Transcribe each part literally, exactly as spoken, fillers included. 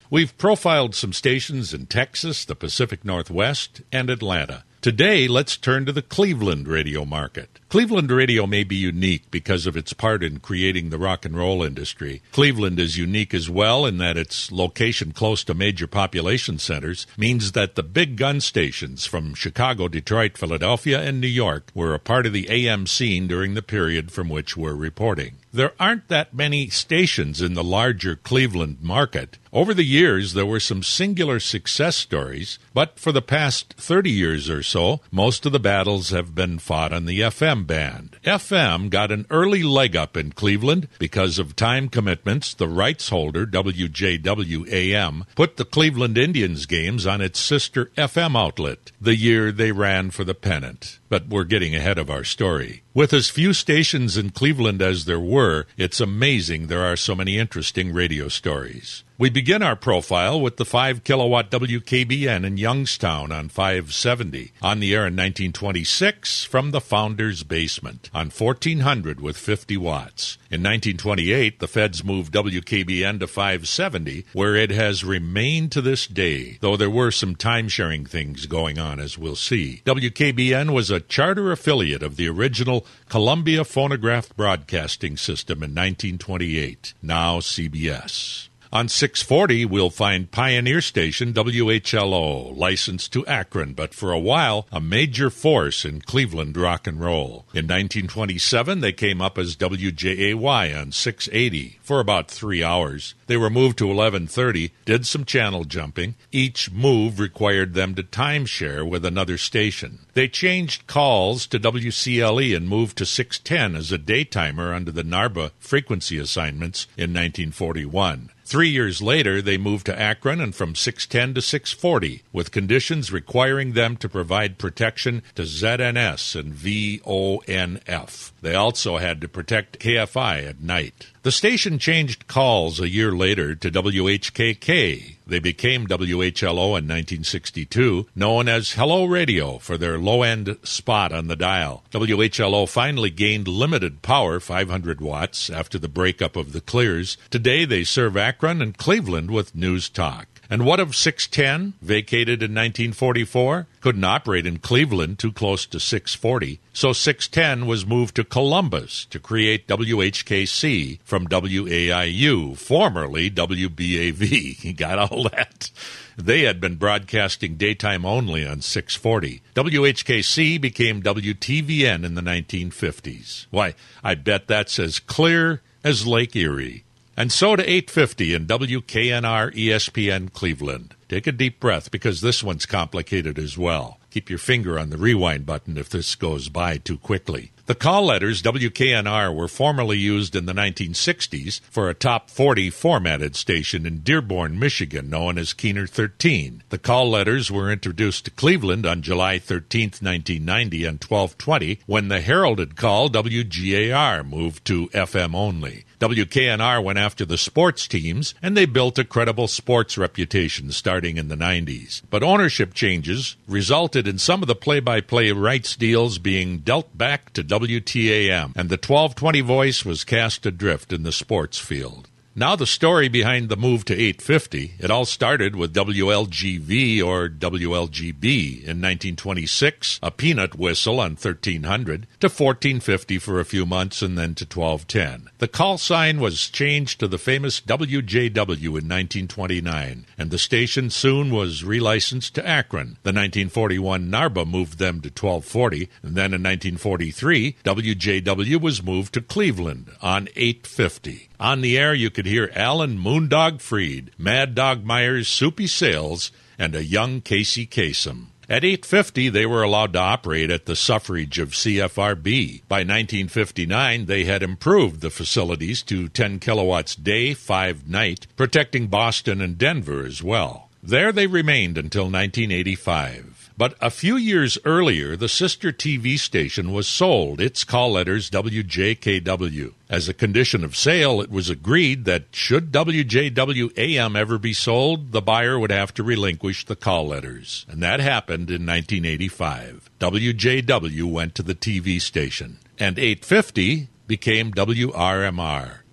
We've profiled some stations in Texas, the Pacific Northwest, and Atlanta. Today, let's turn to the Cleveland radio market. Cleveland radio may be unique because of its part in creating the rock and roll industry. Cleveland is unique as well in that its location close to major population centers means that the big gun stations from Chicago, Detroit, Philadelphia, and New York were a part of the A M scene during the period from which we're reporting. There aren't that many stations in the larger Cleveland market. Over the years, there were some singular success stories, but for the past thirty years or so, most of the battles have been fought on the F M band. F M got an early leg up in Cleveland because of time commitments. The rights holder, W J W A M, put the Cleveland Indians games on its sister F M outlet the year they ran for the pennant. But we're getting ahead of our story. With as few stations in Cleveland as there were, it's amazing there are so many interesting radio stories. We begin our profile with the five kilowatt W K B N in Youngstown on five seventy, on the air in nineteen twenty-six from the founder's basement, on fourteen hundred with fifty watts. In nineteen twenty-eight, the feds moved W K B N to five seventy, where it has remained to this day, though there were some time-sharing things going on, as we'll see. W K B N was a charter affiliate of the original Columbia Phonograph Broadcasting System in nineteen twenty-eight, now C B S. On six forty, we'll find pioneer station W H L O, licensed to Akron, but for a while, a major force in Cleveland rock and roll. In nineteen twenty-seven, they came up as W J A Y on six eighty for about three hours. They were moved to eleven thirty, did some channel jumping. Each move required them to timeshare with another station. They changed calls to W C L E and moved to six ten as a daytimer under the NARBA frequency assignments in nineteen forty-one. Three years later, they moved to Akron and from six ten to six forty, with conditions requiring them to provide protection to Z N S and V O N F. They also had to protect K F I at night. The station changed calls a year later to W H K K. They became W H L O in nineteen sixty-two, known as Hello Radio for their low-end spot on the dial. W H L O finally gained limited power, five hundred watts, after the breakup of the Clears. Today they serve Akron and Cleveland with news talk. And what of six ten, vacated in nineteen forty-four? Couldn't operate in Cleveland, too close to six forty. So six ten was moved to Columbus to create W H K C from W A I U, formerly W B A V. You got all that? They had been broadcasting daytime only on six forty. W H K C became W T V N in the nineteen fifties. Why, I bet that's as clear as Lake Erie. And so to eight fifty in W K N R E S P N Cleveland. Take a deep breath because this one's complicated as well. Keep your finger on the rewind button if this goes by too quickly. The call letters W K N R were formerly used in the nineteen sixties for a top forty formatted station in Dearborn, Michigan, known as Keener thirteen. The call letters were introduced to Cleveland on July thirteenth, nineteen ninety and twelve twenty when the heralded call W G A R moved to F M only. W K N R went after the sports teams, and they built a credible sports reputation starting in the nineties. But ownership changes resulted in some of the play-by-play rights deals being dealt back to W T A M, and the twelve twenty voice was cast adrift in the sports field. Now the story behind the move to eight fifty. It all started with W L G V or W L G B in nineteen twenty-six, a peanut whistle on thirteen hundred, to fourteen fifty for a few months and then to twelve ten. The call sign was changed to the famous W J W in nineteen twenty-nine, and the station soon was relicensed to Akron. The nineteen forty-one NARBA moved them to twelve forty, and then in nineteen forty-three, W J W was moved to Cleveland on eight fifty. On the air, you could hear Alan Moondog Freed, Mad Dog Myers, Soupy Sales, and a young Casey Kasem. At eight fifty, they were allowed to operate at the suffrage of C F R B. By nineteen fifty-nine, they had improved the facilities to ten kilowatts day, five night, protecting Boston and Denver as well. There they remained until nineteen eighty-five. But a few years earlier, the sister T V station was sold, its call letters W J K W. As a condition of sale, it was agreed that should W J W A M ever be sold, the buyer would have to relinquish the call letters. And that happened in nineteen eighty-five. W J W went to the T V station, and eight fifty became W R M R.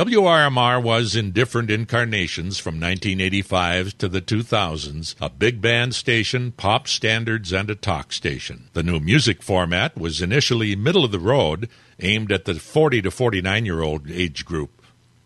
W R M R was, in different incarnations from nineteen eighty-five to the two thousands, a big band station, pop standards, and a talk station. The new music format was initially middle of the road, aimed at the forty to forty-nine-year-old age group.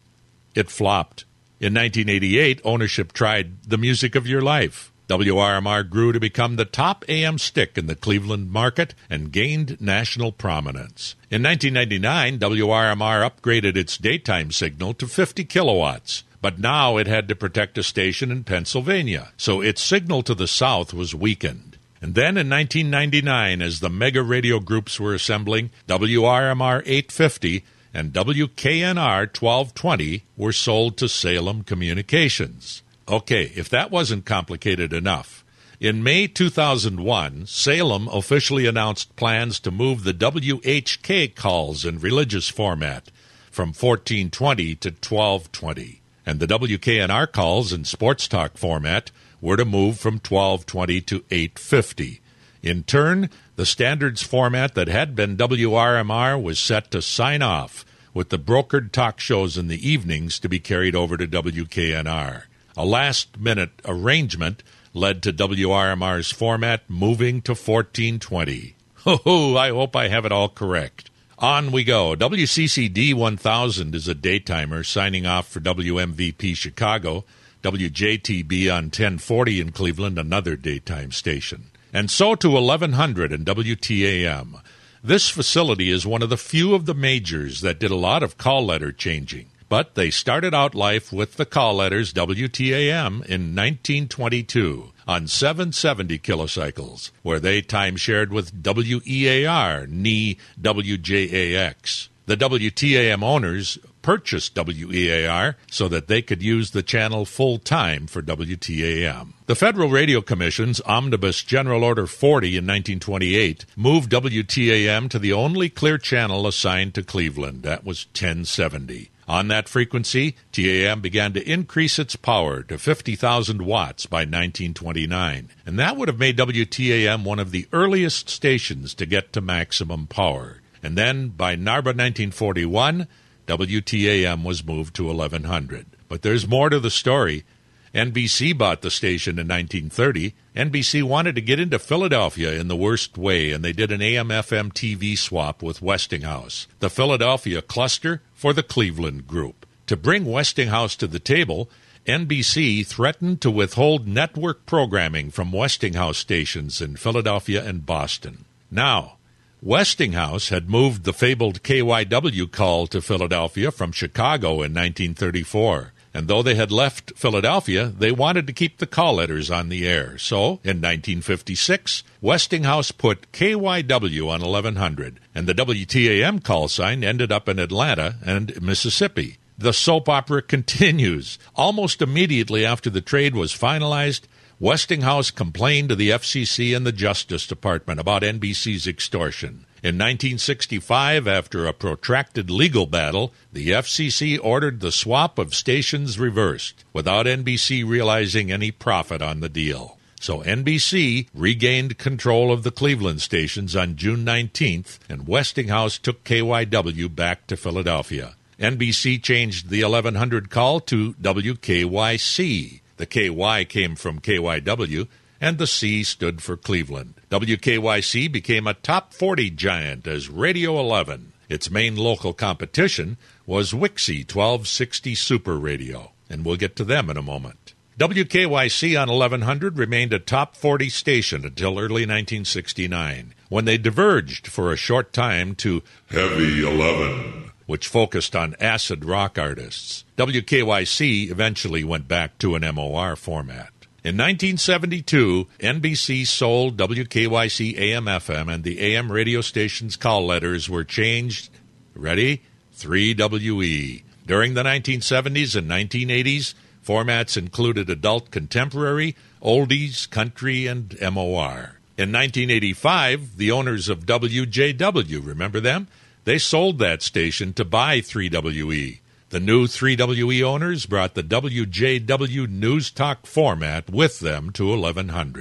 It flopped. In nineteen eighty-eight, ownership tried The Music of Your Life. W R M R grew to become the top A M stick in the Cleveland market and gained national prominence. In nineteen ninety-nine, W R M R upgraded its daytime signal to fifty kilowatts, but now it had to protect a station in Pennsylvania, so its signal to the south was weakened. And then in nineteen ninety-nine, as the mega radio groups were assembling, W R M R eight fifty and W K N R twelve twenty were sold to Salem Communications. Okay, if that wasn't complicated enough, in May two thousand one, Salem officially announced plans to move the W H K calls in religious format from fourteen twenty to twelve twenty, and the W K N R calls in sports talk format were to move from twelve twenty to eight fifty. In turn, the standards format that had been W R M R was set to sign off, with the brokered talk shows in the evenings to be carried over to W K N R. A last-minute arrangement led to W R M R's format moving to fourteen twenty. Ho-ho, I hope I have it all correct. On we go. W C C D one thousand is a daytimer signing off for W M V P Chicago. W J T B on ten forty in Cleveland, another daytime station. And so to eleven hundred and W T A M. This facility is one of the few of the majors that did a lot of call letter changing. But they started out life with the call letters W T A M in nineteen twenty-two on seven seventy kilocycles, where they time-shared with W E A R, N E W J A X. The W T A M owners purchased W E A R so that they could use the channel full-time for W T A M. The Federal Radio Commission's Omnibus General Order forty in nineteen twenty-eight moved W T A M to the only clear channel assigned to Cleveland. That was ten seventy. On that frequency, T A M began to increase its power to fifty thousand watts by nineteen twenty-nine, and that would have made W T A M one of the earliest stations to get to maximum power. And then, by NARBA nineteen forty-one, W T A M was moved to eleven hundred. But there's more to the story. N B C bought the station in nineteen thirty. N B C wanted to get into Philadelphia in the worst way, and they did an A M F M T V swap with Westinghouse, the Philadelphia cluster for the Cleveland group. To bring Westinghouse to the table, N B C threatened to withhold network programming from Westinghouse stations in Philadelphia and Boston. Now, Westinghouse had moved the fabled K Y W call to Philadelphia from Chicago in nineteen thirty-four. And though they had left Philadelphia, they wanted to keep the call letters on the air. So, in nineteen fifty-six, Westinghouse put K Y W on eleven hundred, and the W T A M call sign ended up in Atlanta and Mississippi. The soap opera continues. Almost immediately after the trade was finalized, Westinghouse complained to the F C C and the Justice Department about N B C's extortion. In nineteen sixty-five, after a protracted legal battle, the F C C ordered the swap of stations reversed, without N B C realizing any profit on the deal. So N B C regained control of the Cleveland stations on June nineteenth, and Westinghouse took K Y W back to Philadelphia. N B C changed the eleven hundred call to W K Y C. The K Y came from K Y W, and the C stood for Cleveland. W K Y C became a top forty giant as Radio eleven. Its main local competition was Wixie twelve sixty Super Radio, and we'll get to them in a moment. W K Y C on eleven hundred remained a top forty station until early nineteen sixty-nine, when they diverged for a short time to Heavy eleven, which focused on acid rock artists. W K Y C eventually went back to an M O R format. In nineteen seventy-two, N B C sold W K Y C A M F M, and the A M radio station's call letters were changed, ready, three W E. During the nineteen seventies and nineteen eighties, formats included adult contemporary, oldies, country, and M O R. In nineteen eighty-five, the owners of W J W, remember them? They sold that station to buy three W E. The new three W E owners brought the W J W News Talk format with them to eleven hundred.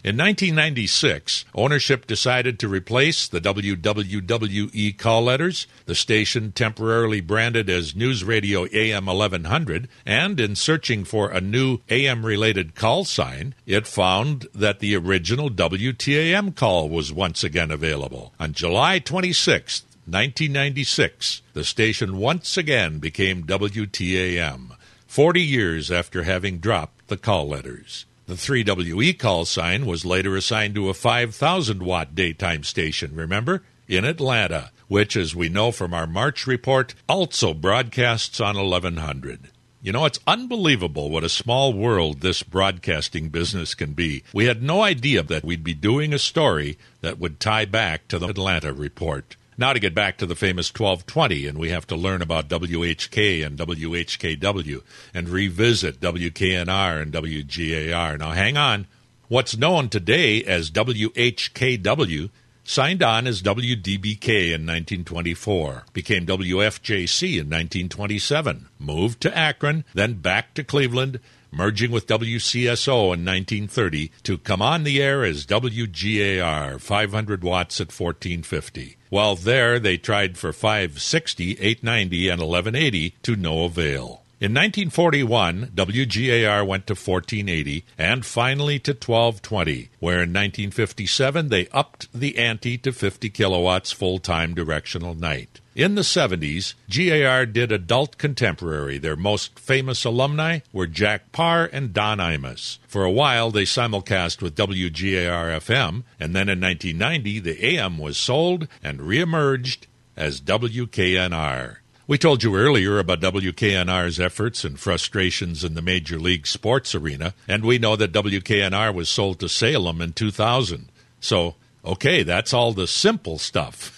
In nineteen ninety-six, ownership decided to replace the W W W E call letters. The station temporarily branded as News Radio A M eleven hundred, and in searching for a new A M-related call sign, it found that the original W T A M call was once again available. On July twenty-sixth, nineteen ninety-six, the station once again became W T A M, forty years after having dropped the call letters. The three W E call sign was later assigned to a five thousand watt daytime station, remember? In Atlanta, which, as we know from our March report, also broadcasts on eleven hundred. You know, it's unbelievable what a small world this broadcasting business can be. We had no idea that we'd be doing a story that would tie back to the Atlanta report. Now to get back to the famous twelve twenty, and we have to learn about W H K and W H K W and revisit W K N R and W G A R. Now hang on. What's known today as W H K W signed on as W D B K in nineteen twenty-four, became W F J C in nineteen twenty-seven, moved to Akron, then back to Cleveland, merging with W C S O in nineteen thirty to come on the air as W G A R, five hundred watts at fourteen fifty. While there, they tried for five sixty, eight ninety, and eleven eighty to no avail. In nineteen forty-one, W G A R went to fourteen eighty and finally to twelve twenty, where in nineteen fifty-seven they upped the ante to fifty kilowatts full-time directional night. In the seventies, G A R did adult contemporary. Their most famous alumni were Jack Parr and Don Imus. For a while, they simulcast with W G A R F M, and then in nineteen ninety, the A M was sold and reemerged as W K N R. We told you earlier about W K N R's efforts and frustrations in the Major League sports arena, and we know that W K N R was sold to Salem in two thousand. So, okay, that's all the simple stuff.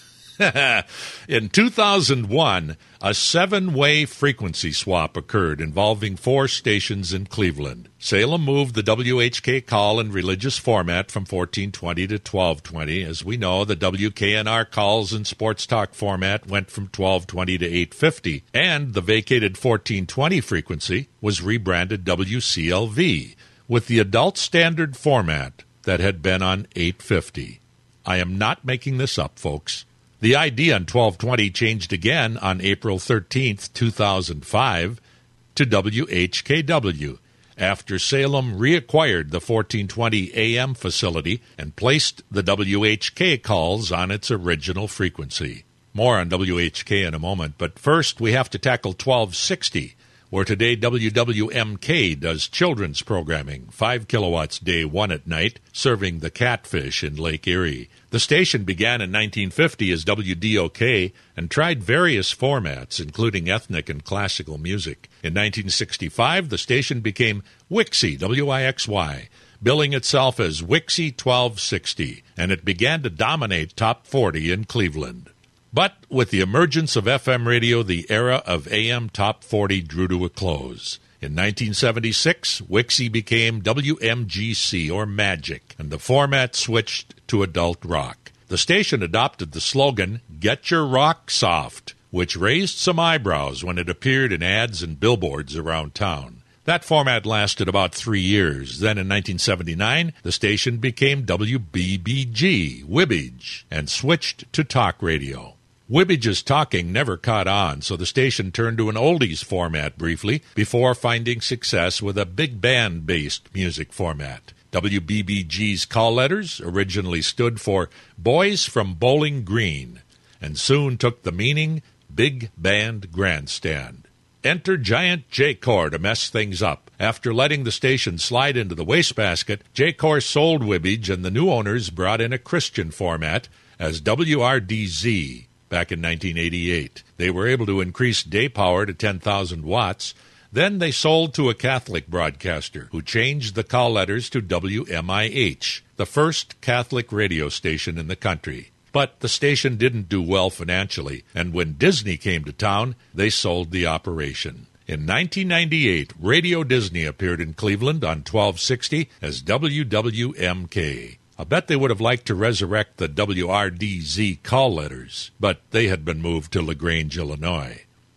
In two thousand one, a seven-way frequency swap occurred involving four stations in Cleveland. Salem moved the W H K call and religious format from fourteen twenty to twelve twenty. As we know, the W K N R calls and sports talk format went from twelve twenty to eight fifty, and the vacated fourteen twenty frequency was rebranded W C L V with the adult standard format that had been on eight fifty. I am not making this up, folks. The idea on twelve twenty changed again on April thirteenth, two thousand five, to W H K W, after Salem reacquired the fourteen twenty A M facility and placed the W H K calls on its original frequency. More on W H K in a moment, but first we have to tackle twelve sixty, where today W W M K does children's programming, five kilowatts day one at night, serving the Catfish in Lake Erie. The station began in nineteen fifty as W D O K and tried various formats, including ethnic and classical music. In nineteen sixty-five, the station became Wixie, W I X Y, billing itself as Wixie twelve sixty, and it began to dominate top forty in Cleveland. But with the emergence of F M radio, the era of A M Top forty drew to a close. In nineteen seventy-six, Wixie became W M G C, or Magic, and the format switched to adult rock. The station adopted the slogan, "Get Your Rock Soft," which raised some eyebrows when it appeared in ads and billboards around town. That format lasted about three years. Then in nineteen seventy-nine, the station became W B B G, Wibbage, and switched to talk radio. Wibbage's talking never caught on, so the station turned to an oldies format briefly before finding success with a big band-based music format. W B B G's call letters originally stood for Boys from Bowling Green, and soon took the meaning Big Band Grandstand. Enter Giant J-Core to mess things up. After letting the station slide into the wastebasket, J-Core sold Wibbage, and the new owners brought in a Christian format as W R D Z. Back in nineteen eighty-eight. They were able to increase day power to ten thousand watts. Then they sold to a Catholic broadcaster who changed the call letters to W M I H, the first Catholic radio station in the country. But the station didn't do well financially, and when Disney came to town, they sold the operation. In nineteen ninety-eight, Radio Disney appeared in Cleveland on twelve sixty as W W M K. I bet they would have liked to resurrect the W R D Z call letters, but they had been moved to LaGrange, Illinois.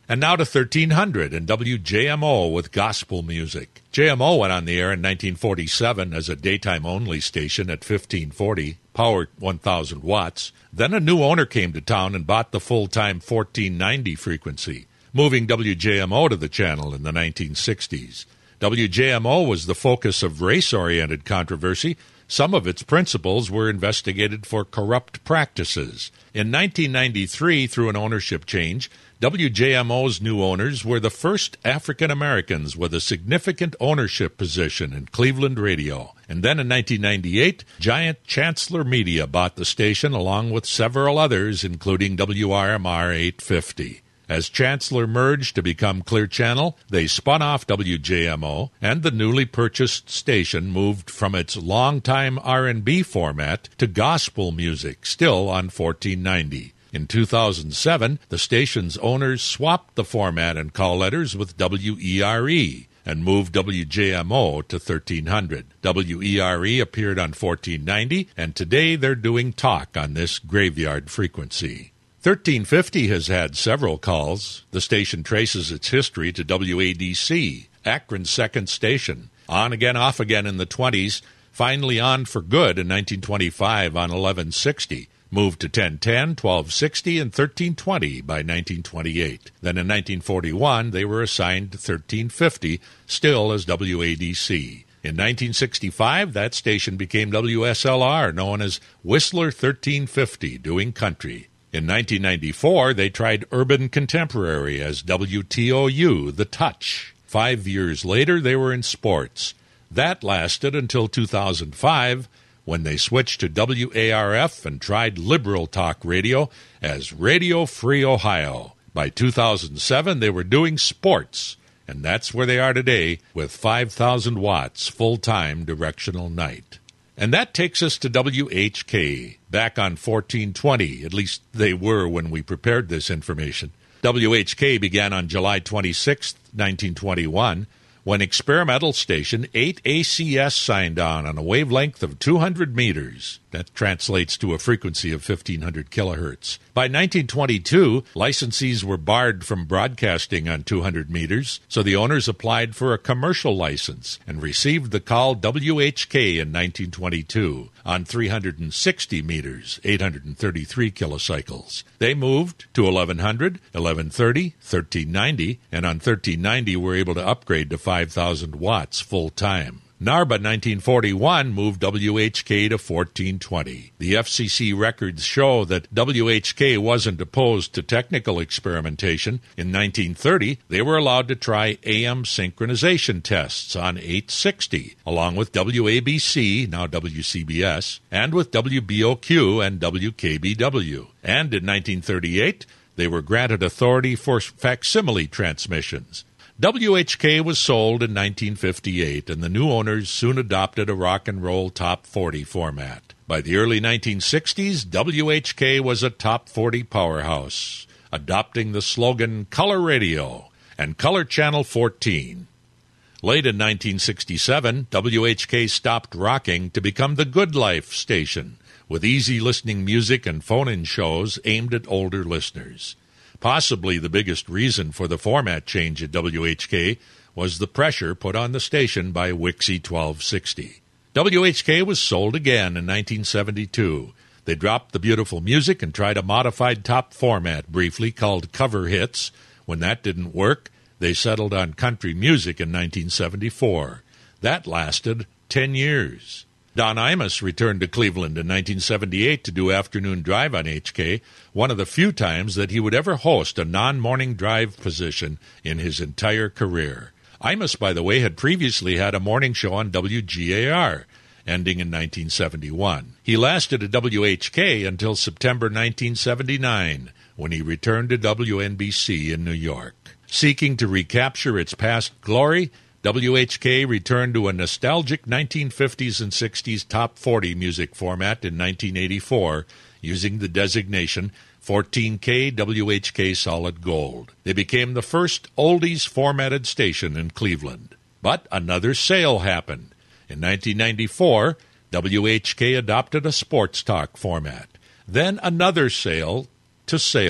And now to thirteen hundred and W J M O with gospel music. J M O went on the air in nineteen forty-seven as a daytime-only station at fifteen forty, power one thousand watts. Then a new owner came to town and bought the full-time fourteen ninety frequency, moving W J M O to the channel in the nineteen sixties. W J M O was the focus of race-oriented controversy. Some of its principals were investigated for corrupt practices. In nineteen ninety-three, through an ownership change, W J M O's new owners were the first African Americans with a significant ownership position in Cleveland radio. And then in nineteen ninety-eight, giant Chancellor Media bought the station along with several others, including W R M R eight fifty. As Chancellor merged to become Clear Channel, they spun off W J M O, and the newly purchased station moved from its longtime R and B format to gospel music, still on fourteen ninety. In two thousand seven, the station's owners swapped the format and call letters with W E R E and moved W J M O to thirteen hundred. W E R E appeared on fourteen ninety, and today they're doing talk on this graveyard frequency. thirteen fifty has had several calls. The station traces its history to W A D C, Akron's second station. On again, off again in the twenties, finally on for good in nineteen twenty-five on eleven sixty. Moved to ten ten, twelve sixty, and thirteen twenty by nineteen twenty-eight. Then in nineteen forty-one, they were assigned to thirteen fifty, still as W A D C. In nineteen sixty-five, that station became W S L R, known as Whistler thirteen fifty, doing country. In nineteen ninety-four, they tried Urban Contemporary as W T O U, The Touch. Five years later, they were in sports. That lasted until two thousand five, when they switched to W A R F and tried liberal talk radio as Radio Free Ohio. By two thousand seven, they were doing sports, and that's where they are today with five thousand watts full-time directional night. And that takes us to W H K, back on fourteen twenty, at least they were when we prepared this information. W H K began on July twenty-sixth, nineteen twenty-one, when experimental station eight A C S signed on on a wavelength of two hundred meters. That translates to a frequency of fifteen hundred kilohertz. By nineteen twenty-two, licensees were barred from broadcasting on two hundred meters, so the owners applied for a commercial license and received the call W H K in nineteen twenty-two on three hundred sixty meters, eight hundred thirty-three kilocycles. They moved to eleven hundred, eleven thirty, thirteen ninety, and on thirteen ninety were able to upgrade to five thousand watts full-time. NARBA nineteen forty-one moved W H K to fourteen twenty. The F C C records show that W H K wasn't opposed to technical experimentation. In nineteen thirty, they were allowed to try A M synchronization tests on eight sixty, along with W A B C, now W C B S, and with W B O Q and W K B W. And in nineteen thirty-eight, they were granted authority for facsimile transmissions. W H K was sold in nineteen fifty-eight, and the new owners soon adopted a rock and roll top forty format. By the early nineteen sixties, W H K was a top forty powerhouse, adopting the slogan Color Radio and Color Channel fourteen. Late in nineteen sixty-seven, W H K stopped rocking to become the Good Life station, with easy listening music and phone-in shows aimed at older listeners. Possibly the biggest reason for the format change at W H K was the pressure put on the station by Wixie twelve sixty. W H K was sold again in nineteen seventy-two. They dropped the beautiful music and tried a modified top format briefly called Cover Hits. When that didn't work, they settled on country music in nineteen seventy-four. That lasted ten years. Don Imus returned to Cleveland in nineteen seventy-eight to do afternoon drive on H K, one of the few times that he would ever host a non-morning drive position in his entire career. Imus, by the way, had previously had a morning show on W G A R, ending in nineteen seventy-one. He lasted at W H K until September nineteen seventy-nine, when he returned to W N B C in New York. Seeking to recapture its past glory, W H K returned to a nostalgic nineteen fifties and sixties top forty music format in nineteen eighty-four, using the designation fourteen K W H K Solid Gold. They became the first oldies formatted station in Cleveland. But another sale happened. In nineteen ninety-four, W H K adopted a sports talk format. Then another sale to Salem.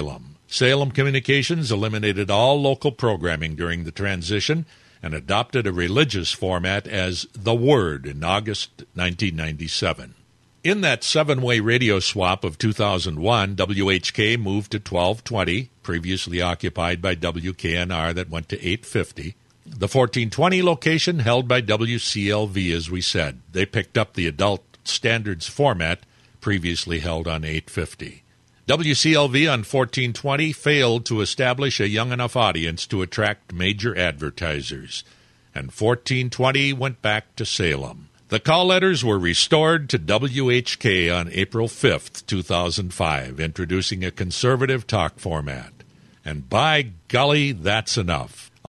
Salem Communications eliminated all local programming during the transition and adopted a religious format as The Word in August nineteen ninety-seven. In that seven-way radio swap of two thousand one, W H K moved to twelve twenty, previously occupied by W K N R that went to eight fifty. The fourteen twenty location held by W C L V, as we said. They picked up the adult standards format previously held on eight fifty. W C L V on fourteen twenty failed to establish a young enough audience to attract major advertisers, and fourteen twenty went back to Salem. The call letters were restored to W H K on April fifth, two thousand five, introducing a conservative talk format. And by golly, that's enough.